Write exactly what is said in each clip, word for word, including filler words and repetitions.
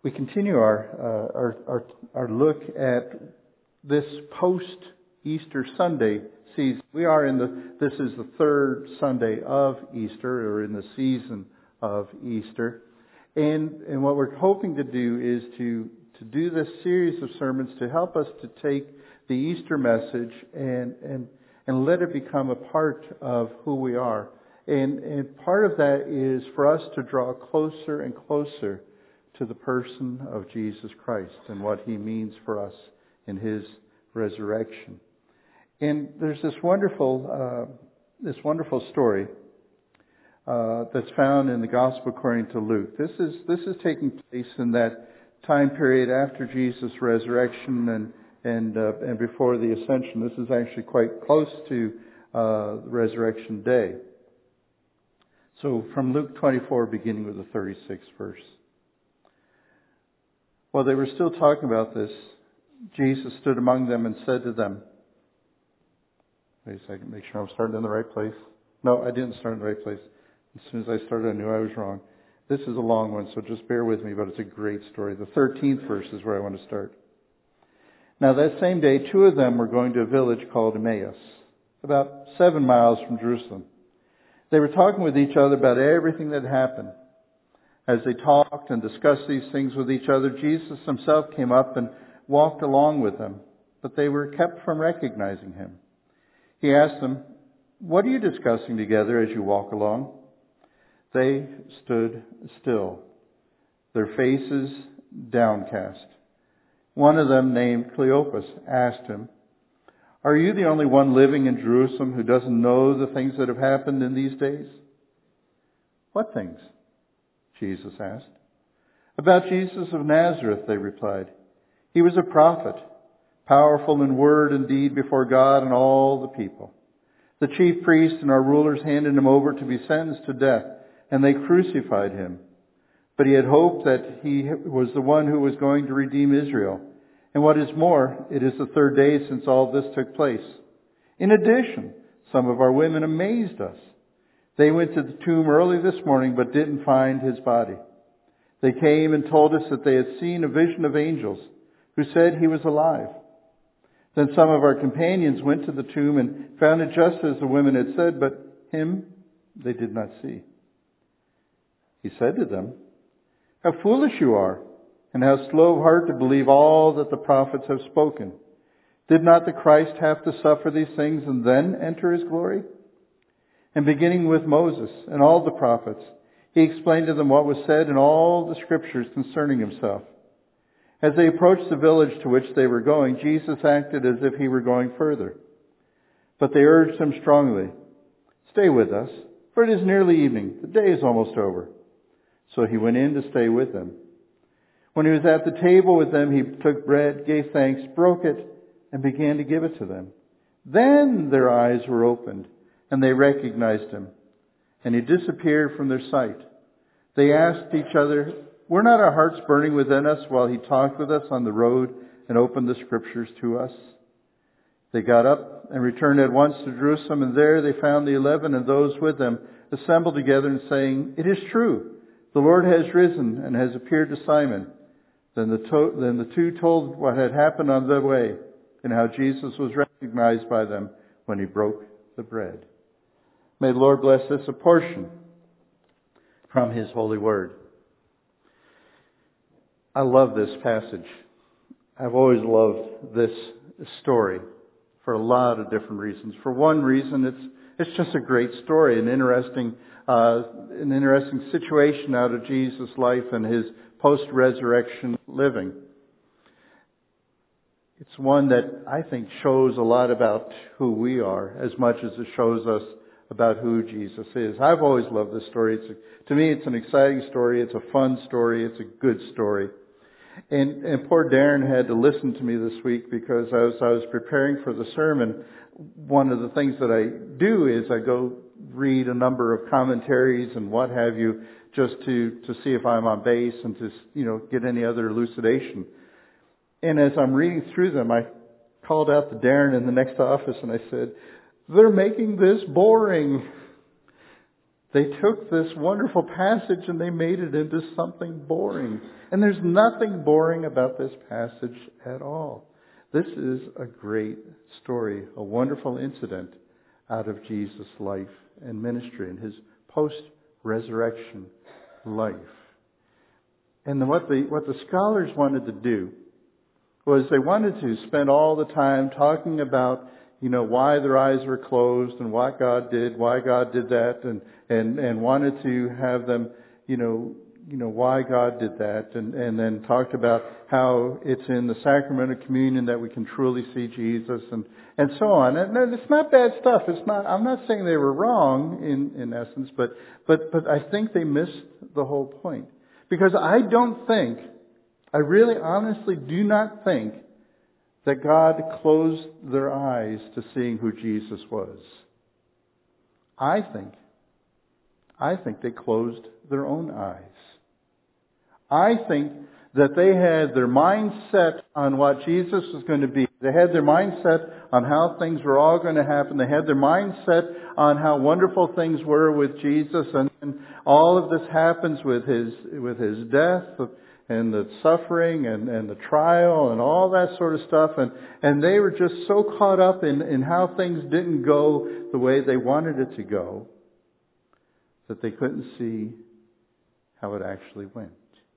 We continue our, uh, our our our look at this post-Easter Sunday season. We are in the this is the third Sunday of Easter, or in the season of Easter, and and what we're hoping to do is to to do this series of sermons to help us to take the Easter message and and and let it become a part of who we are. And and part of that is for us to draw closer and closer to the person of Jesus Christ and what He means for us in His resurrection. And there's this wonderful uh, this wonderful story uh, that's found in the Gospel according to Luke. This is this is taking place in that time period after Jesus' resurrection and and uh, and before the ascension. This is actually quite close to uh, the resurrection day. So from Luke twenty-four, beginning with the thirty-sixth verse. While they were still talking about this, Jesus stood among them and said to them, wait a second, make sure I'm starting in the right place. No, I didn't start in the right place. As soon as I started, I knew I was wrong. This is a long one, so just bear with me, but it's a great story. The thirteenth verse is where I want to start. Now that same day, two of them were going to a village called Emmaus, about seven miles from Jerusalem. They were talking with each other about everything that happened. As they talked and discussed these things with each other, Jesus Himself came up and walked along with them, but they were kept from recognizing Him. He asked them, "What are you discussing together as you walk along?" They stood still, their faces downcast. One of them, named Cleopas, asked Him, "Are you the only one living in Jerusalem who doesn't know the things that have happened in these days?" "What things?" Jesus asked. "About Jesus of Nazareth," they replied. "He was a prophet, powerful in word and deed before God and all the people. The chief priests and our rulers handed Him over to be sentenced to death, and they crucified Him. But He had hoped that He was the one who was going to redeem Israel. And what is more, it is the third day since all this took place. In addition, some of our women amazed us. They went to the tomb early this morning but didn't find His body. They came and told us that they had seen a vision of angels who said He was alive. Then some of our companions went to the tomb and found it just as the women had said, but Him they did not see." He said to them, "How foolish you are, and how slow of heart to believe all that the prophets have spoken. Did not the Christ have to suffer these things and then enter His glory?" And beginning with Moses and all the prophets, He explained to them what was said in all the scriptures concerning Himself. As they approached the village to which they were going, Jesus acted as if He were going further. But they urged Him strongly, "Stay with us, for it is nearly evening. The day is almost over." So He went in to stay with them. When He was at the table with them, He took bread, gave thanks, broke it, and began to give it to them. Then their eyes were opened, and they recognized Him, and He disappeared from their sight. They asked each other, "Were not our hearts burning within us while He talked with us on the road and opened the Scriptures to us?" They got up and returned at once to Jerusalem, and there they found the eleven and those with them assembled together and saying, "It is true, the Lord has risen and has appeared to Simon." Then the, to- then the two told what had happened on the way and how Jesus was recognized by them when He broke the bread. May the Lord bless this a portion from His holy word. I love this passage. I've always loved this story for a lot of different reasons. For one reason, it's it's just a great story, an interesting uh, an interesting situation out of Jesus' life and His post-resurrection living. It's one that I think shows a lot about who we are as much as it shows us about who Jesus is. I've always loved this story. It's a, to me, it's an exciting story. It's a fun story. It's a good story. And, and poor Darren had to listen to me this week because as I was preparing for the sermon, one of the things that I do is I go read a number of commentaries and what have you, just to, to see if I'm on base and to, you know, get any other elucidation. And as I'm reading through them, I called out to Darren in the next office and I said, "They're making this boring." They took this wonderful passage and they made it into something boring. And there's nothing boring about this passage at all. This is a great story, a wonderful incident out of Jesus' life and ministry and his post-resurrection life. And what the, what the scholars wanted to do was they wanted to spend all the time talking about, you know, why their eyes were closed and what God did, why God did that, and, and, and wanted to have them, you know, you know, why God did that, and, and then talked about how it's in the sacrament of communion that we can truly see Jesus, and, and so on. And it's not bad stuff. It's not, I'm not saying they were wrong in, in essence, but, but, but I think they missed the whole point. Because I don't think, I really honestly do not think that God closed their eyes to seeing who Jesus was. I think, I think they closed their own eyes. I think that they had their mind set on what Jesus was going to be. They had their mind set on how things were all going to happen. They had their mind set on how wonderful things were with Jesus, and, and all of this happens with his with his death and the suffering and, and the trial and all that sort of stuff. And, and they were just so caught up in, in how things didn't go the way they wanted it to go that they couldn't see how it actually went.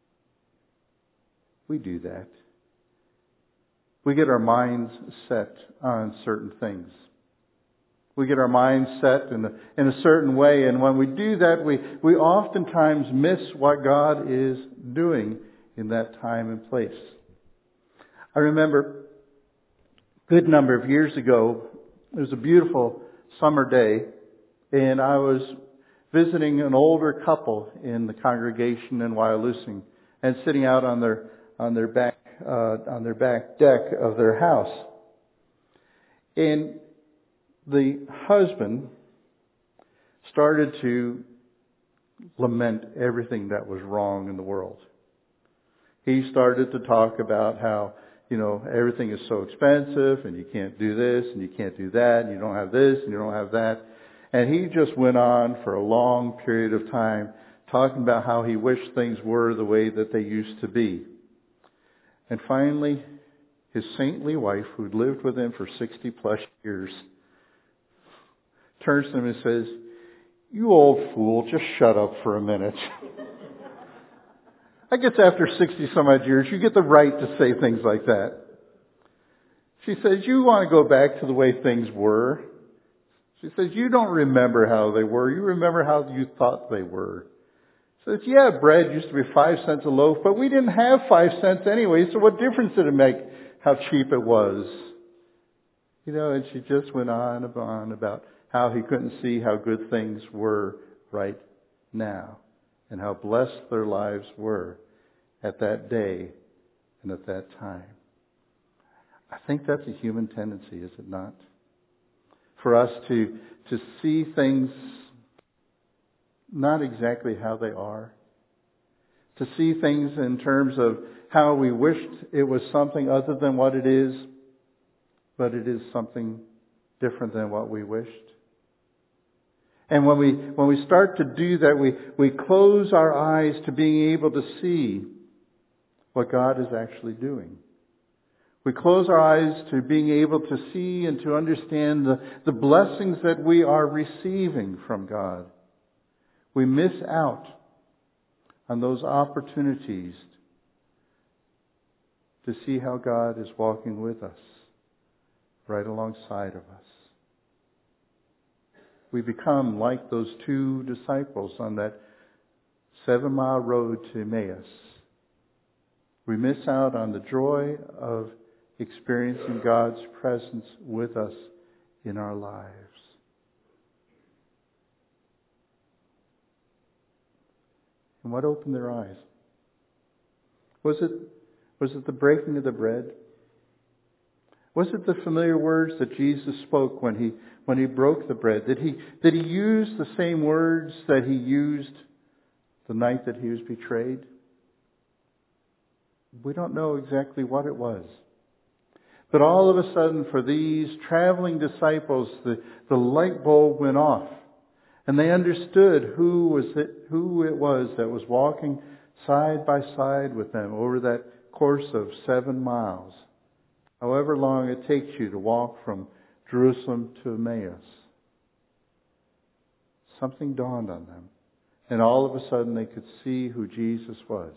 We do that. We get our minds set on certain things. We get our minds set in a, in a certain way, and when we do that, we, we oftentimes miss what God is doing in that time and place. I remember a good number of years ago, it was a beautiful summer day, and I was visiting an older couple in the congregation in Wyalusing, and sitting out on their on their back uh, on their back deck of their house. And the husband started to lament everything that was wrong in the world. He started to talk about how, you know, everything is so expensive and you can't do this and you can't do that and you don't have this and you don't have that. And he just went on for a long period of time talking about how he wished things were the way that they used to be. And finally, his saintly wife, who'd lived with him for sixty plus years, turns to him and says, "You old fool, just shut up for a minute." I guess after sixty some odd years, you get the right to say things like that. She says, "You want to go back to the way things were?" She says, "You don't remember how they were. You remember how you thought they were." She says, "Yeah, bread used to be five cents a loaf, but we didn't have five cents anyway, so what difference did it make how cheap it was?" You know, and she just went on and on about how he couldn't see how good things were right now and how blessed their lives were at that day and at that time. I think that's a human tendency, is it not? For us to, to see things not exactly how they are. To see things in terms of how we wished it was something other than what it is, but it is something different than what we wished. And when we when we start to do that, we, we close our eyes to being able to see what God is actually doing. We close our eyes to being able to see and to understand the, the blessings that we are receiving from God. We miss out on those opportunities to see how God is walking with us, right alongside of us. We become like those two disciples on that seven-mile road to Emmaus. We miss out on the joy of experiencing God's presence with us in our lives. And what opened their eyes? Was it, was it the breaking of the bread? Was it the familiar words that Jesus spoke when he when he broke the bread? Did he did he use the same words that he used the night that he was betrayed? We don't know exactly what it was. But all of a sudden, for these traveling disciples, the, the light bulb went off. And they understood who was it, who it was that was walking side by side with them over that course of seven miles. However long it takes you to walk from Jerusalem to Emmaus. Something dawned on them. And all of a sudden they could see who Jesus was.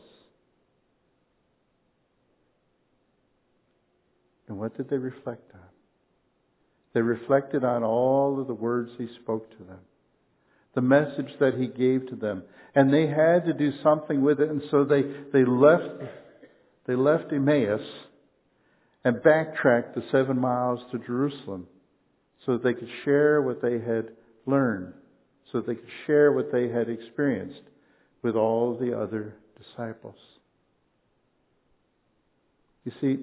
And what did they reflect on? They reflected on all of the words He spoke to them. The message that He gave to them. And they had to do something with it. And so they, they left, they left Emmaus and backtracked the seven miles to Jerusalem so that they could share what they had learned, so that they could share what they had experienced with all the other disciples. You see,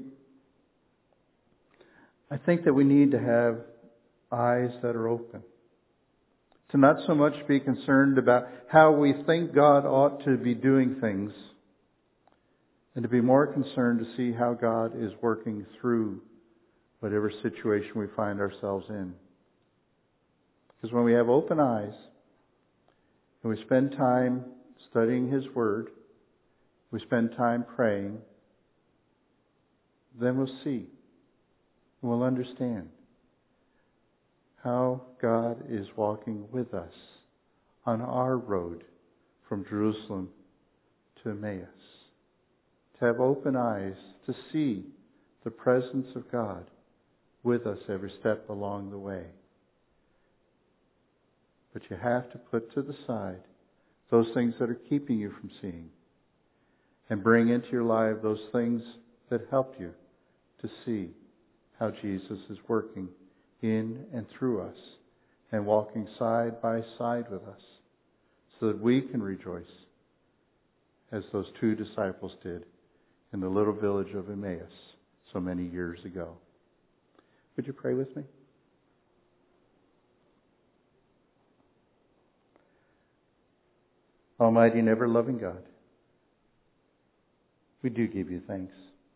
I think that we need to have eyes that are open. To not so much be concerned about how we think God ought to be doing things, and to be more concerned to see how God is working through whatever situation we find ourselves in. Because when we have open eyes, and we spend time studying His Word, we spend time praying, then we'll see. We'll understand how God is walking with us on our road from Jerusalem to Emmaus. To have open eyes to see the presence of God with us every step along the way. But you have to put to the side those things that are keeping you from seeing, and bring into your life those things that help you to see how Jesus is working in and through us and walking side by side with us so that we can rejoice as those two disciples did in the little village of Emmaus so many years ago. Would you pray with me? Almighty and ever-loving God, we do give you thanks.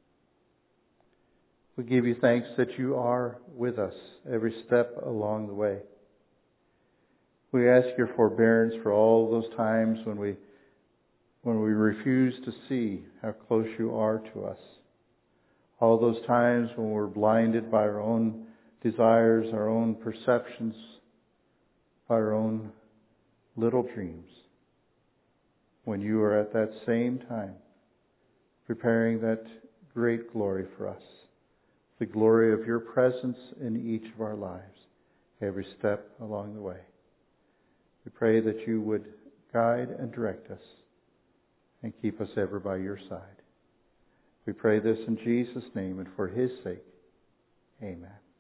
We give you thanks that you are with us every step along the way. We ask your forbearance for all those times when we when we refuse to see how close you are to us. All those times when we're blinded by our own desires, our own perceptions, by our own little dreams. When you are at that same time preparing that great glory for us. The glory of your presence in each of our lives, every step along the way. We pray that you would guide and direct us and keep us ever by your side. We pray this in Jesus' name and for His sake. Amen.